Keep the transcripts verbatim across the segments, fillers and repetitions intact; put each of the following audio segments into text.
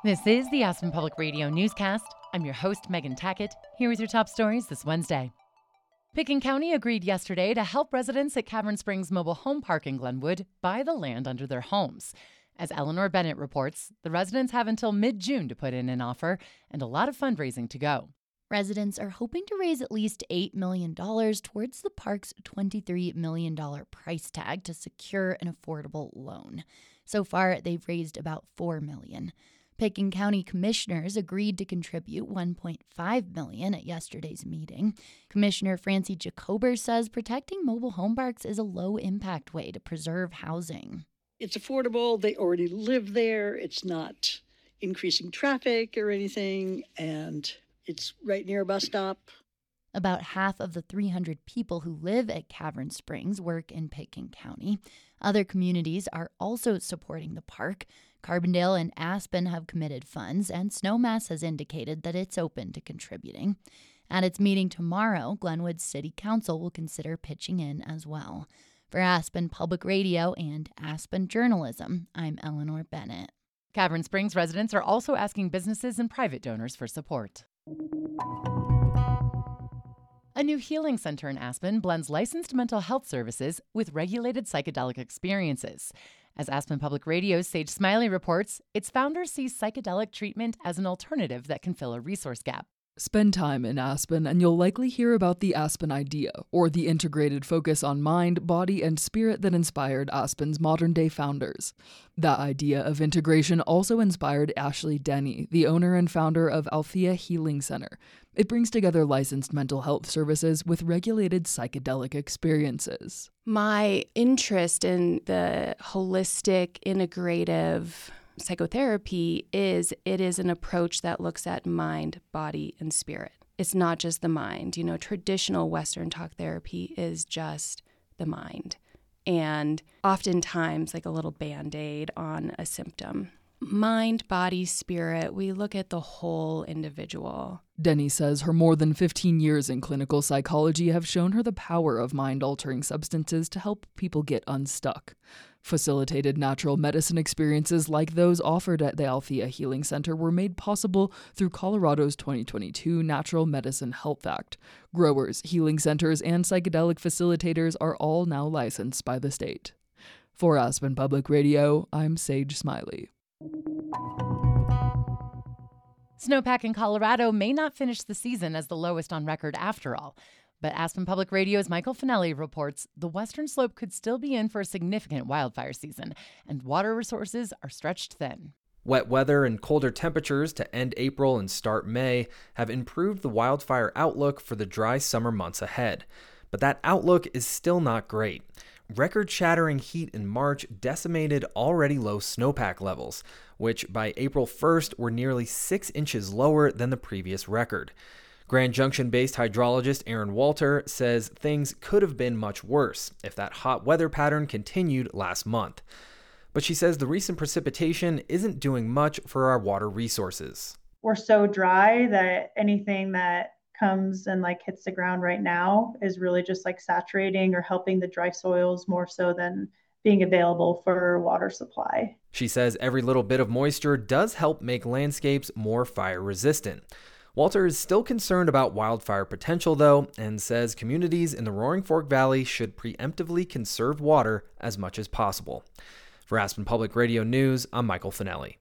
This is the Aspen Public Radio newscast. I'm your host, Megan Tackett, here with your top stories this Wednesday. Pitkin County agreed yesterday to help residents at Cavern Springs Mobile Home Park in Glenwood buy the land under their homes. As Eleanor Bennett reports, the residents have until mid-June to put in an offer and a lot of fundraising to go. Residents are hoping to raise at least eight million dollars towards the park's twenty-three million dollars price tag to secure an affordable loan. So far, they've raised about four million dollars. Pitkin County commissioners agreed to contribute one point five million dollars at yesterday's meeting. Commissioner Francie Jacober says protecting mobile home parks is a low-impact way to preserve housing. It's affordable. They already live there. It's not increasing traffic or anything, and it's right near a bus stop. About half of the three hundred people who live at Cavern Springs work in Pitkin County. Other communities are also supporting the park. Carbondale and Aspen have committed funds, and Snowmass has indicated that it's open to contributing. At its meeting tomorrow, Glenwood City Council will consider pitching in as well. For Aspen Public Radio and Aspen Journalism, I'm Eleanor Bennett. Cavern Springs residents are also asking businesses and private donors for support. A new healing center in Aspen blends licensed mental health services with regulated psychedelic experiences. As Aspen Public Radio's Sage Smiley reports, its founder sees psychedelic treatment as an alternative that can fill a resource gap. Spend time in Aspen and you'll likely hear about the Aspen Idea, or the integrated focus on mind, body, and spirit that inspired Aspen's modern-day founders. That idea of integration also inspired Ashley Denny, the owner and founder of Althea Healing Center. It brings together licensed mental health services with regulated psychedelic experiences. My interest in the holistic, integrative psychotherapy is it is an approach that looks at mind, body, and spirit. It's not just the mind. You know, traditional Western talk therapy is just the mind, and oftentimes like a little Band-Aid on a symptom. Mind, body, spirit, we look at the whole individual. Denny says her more than fifteen years in clinical psychology have shown her the power of mind-altering substances to help people get unstuck. Facilitated natural medicine experiences like those offered at the Althea Healing Center were made possible through Colorado's twenty twenty-two Natural Medicine Health Act. Growers, healing centers, and psychedelic facilitators are all now licensed by the state. For Aspen Public Radio, I'm Sage Smiley. Snowpack in Colorado may not finish the season as the lowest on record after all. But Aspen Public Radio's Michael Finelli reports the western slope could still be in for a significant wildfire season, and water resources are stretched thin. Wet weather and colder temperatures to end April and start May have improved the wildfire outlook for the dry summer months ahead. But that outlook is still not great. Record-shattering heat in March decimated already low snowpack levels, which by April first were nearly six inches lower than the previous record. Grand Junction-based hydrologist Aaron Walter says things could have been much worse if that hot weather pattern continued last month. But she says the recent precipitation isn't doing much for our water resources. We're so dry that anything that comes and like hits the ground right now is really just like saturating or helping the dry soils more so than being available for water supply. She says every little bit of moisture does help make landscapes more fire resistant. Walter is still concerned about wildfire potential, though, and says communities in the Roaring Fork Valley should preemptively conserve water as much as possible. For Aspen Public Radio News, I'm Michael Finelli.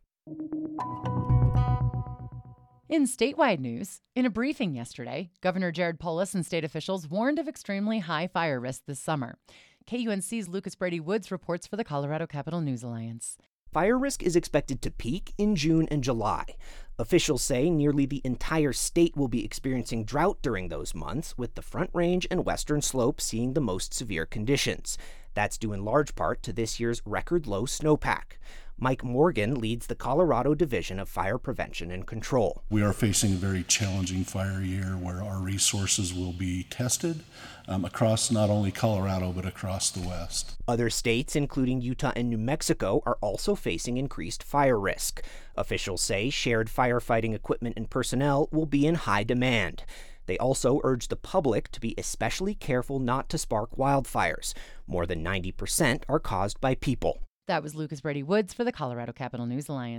In statewide news, in a briefing yesterday, Governor Jared Polis and state officials warned of extremely high fire risk this summer. K U N C's Lucas Brady Woods reports for the Colorado Capital News Alliance. Fire risk is expected to peak in June and July. Officials say nearly the entire state will be experiencing drought during those months, with the Front Range and Western Slope seeing the most severe conditions. That's due in large part to this year's record low snowpack. Mike Morgan leads the Colorado Division of Fire Prevention and Control. We are facing a very challenging fire year where our resources will be tested um, across not only Colorado but across the West. Other states, including Utah and New Mexico, are also facing increased fire risk. Officials say shared firefighting equipment and personnel will be in high demand. They also urge the public to be especially careful not to spark wildfires. More than ninety percent are caused by people. That was Lucas Brady Woods for the Colorado Capital News Alliance.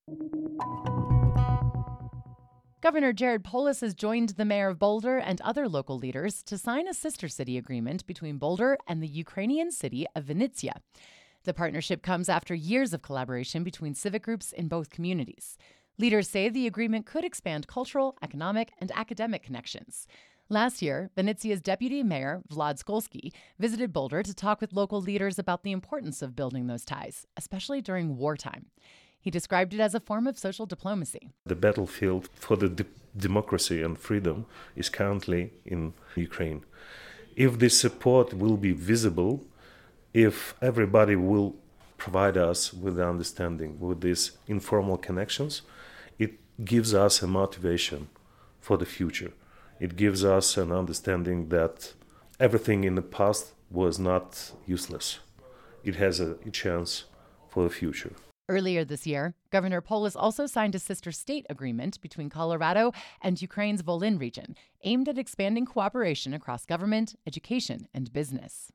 Governor Jared Polis has joined the mayor of Boulder and other local leaders to sign a sister city agreement between Boulder and the Ukrainian city of Vinnytsia. The partnership comes after years of collaboration between civic groups in both communities. Leaders say the agreement could expand cultural, economic, and academic connections. Last year, Vinnytsia's deputy mayor, Vlad Skolsky, visited Boulder to talk with local leaders about the importance of building those ties, especially during wartime. He described it as a form of social diplomacy. The battlefield for the de- democracy and freedom is currently in Ukraine. If this support will be visible, if everybody will provide us with the understanding, with these informal connections, it gives us a motivation for the future. It gives us an understanding that everything in the past was not useless. It has a chance for the future. Earlier this year, Governor Polis also signed a sister state agreement between Colorado and Ukraine's Volyn region, aimed at expanding cooperation across government, education, and business.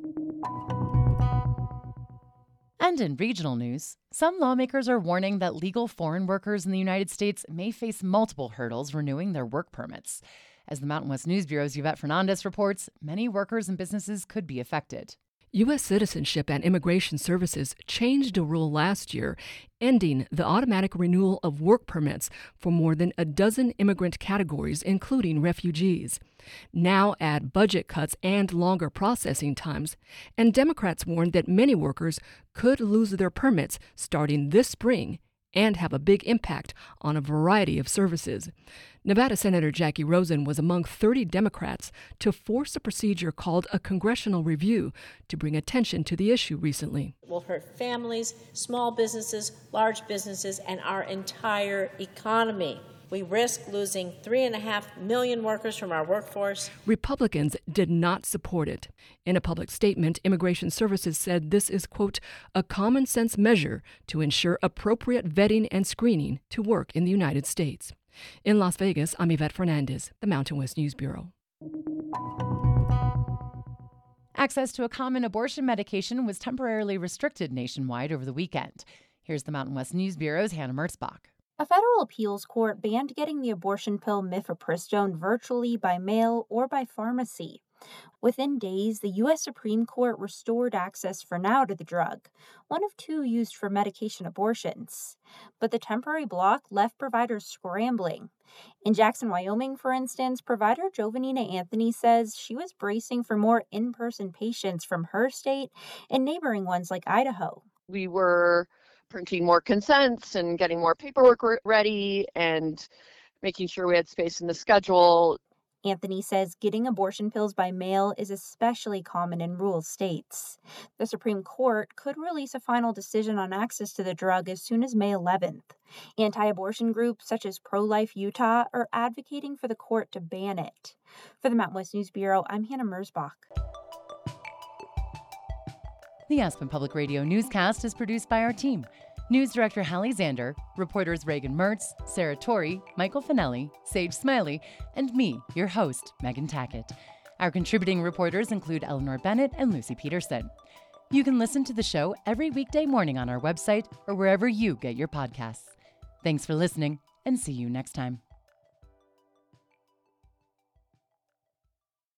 And in regional news, some lawmakers are warning that legal foreign workers in the United States may face multiple hurdles renewing their work permits. As the Mountain West News Bureau's Yvette Fernandez reports, many workers and businesses could be affected. U S Citizenship and Immigration Services changed a rule last year, ending the automatic renewal of work permits for more than a dozen immigrant categories, including refugees. Now add budget cuts and longer processing times, and Democrats warned that many workers could lose their permits starting this spring and have a big impact on a variety of services. Nevada Senator Jackie Rosen was among thirty Democrats to force a procedure called a congressional review to bring attention to the issue recently. It will hurt families, small businesses, large businesses, and our entire economy. We risk losing three and a half million workers from our workforce. Republicans did not support it. In a public statement, Immigration Services said this is, quote, a common sense measure to ensure appropriate vetting and screening to work in the United States. In Las Vegas, I'm Yvette Fernandez, the Mountain West News Bureau. Access to a common abortion medication was temporarily restricted nationwide over the weekend. Here's the Mountain West News Bureau's Hannah Mertzbach. A federal appeals court banned getting the abortion pill mifepristone virtually by mail or by pharmacy. Within days, the U S Supreme Court restored access for now to the drug, one of two used for medication abortions. But the temporary block left providers scrambling. In Jackson, Wyoming, for instance, provider Jovanina Anthony says she was bracing for more in-person patients from her state and neighboring ones like Idaho. We were printing more consents and getting more paperwork ready and making sure we had space in the schedule. Anthony says getting abortion pills by mail is especially common in rural states. The Supreme Court could release a final decision on access to the drug as soon as May eleventh. Anti-abortion groups such as Pro-Life Utah are advocating for the court to ban it. For the Mountain West News Bureau, I'm Hannah Merzbach. The Aspen Public Radio newscast is produced by our team. News Director Hallie Zander, reporters Reagan Mertz, Sarah Torrey, Michael Finelli, Sage Smiley, and me, your host, Megan Tackett. Our contributing reporters include Eleanor Bennett and Lucy Peterson. You can listen to the show every weekday morning on our website or wherever you get your podcasts. Thanks for listening, and see you next time.